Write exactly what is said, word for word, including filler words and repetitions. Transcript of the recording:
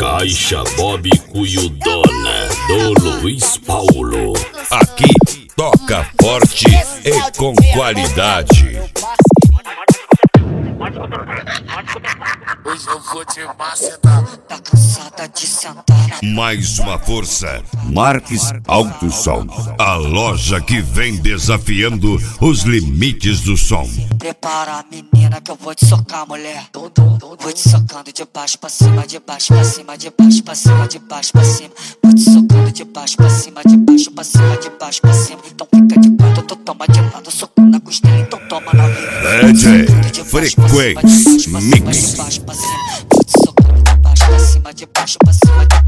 Caixa Bob Cuiudona, do Luiz Paulo. Aqui toca forte e com qualidade. Hoje eu vou te macetar. Tá cansada de sentar na... Mais uma força, Marques Alto Som. A loja que vem desafiando os limites do som. Prepara, menina, que eu vou te socar, mulher. Vou te socando de baixo pra cima, de baixo pra cima, de baixo pra cima, de baixo pra cima. Vou te socando de baixo pra cima, de baixo pra cima, de baixo pra cima. Então fica de quatro, tu toma de lado, soco na costela, então toma na vida. D J Frequency Mix. De baixo pra cima, vou te socando de baixo pra cima, de baixo pra cima, de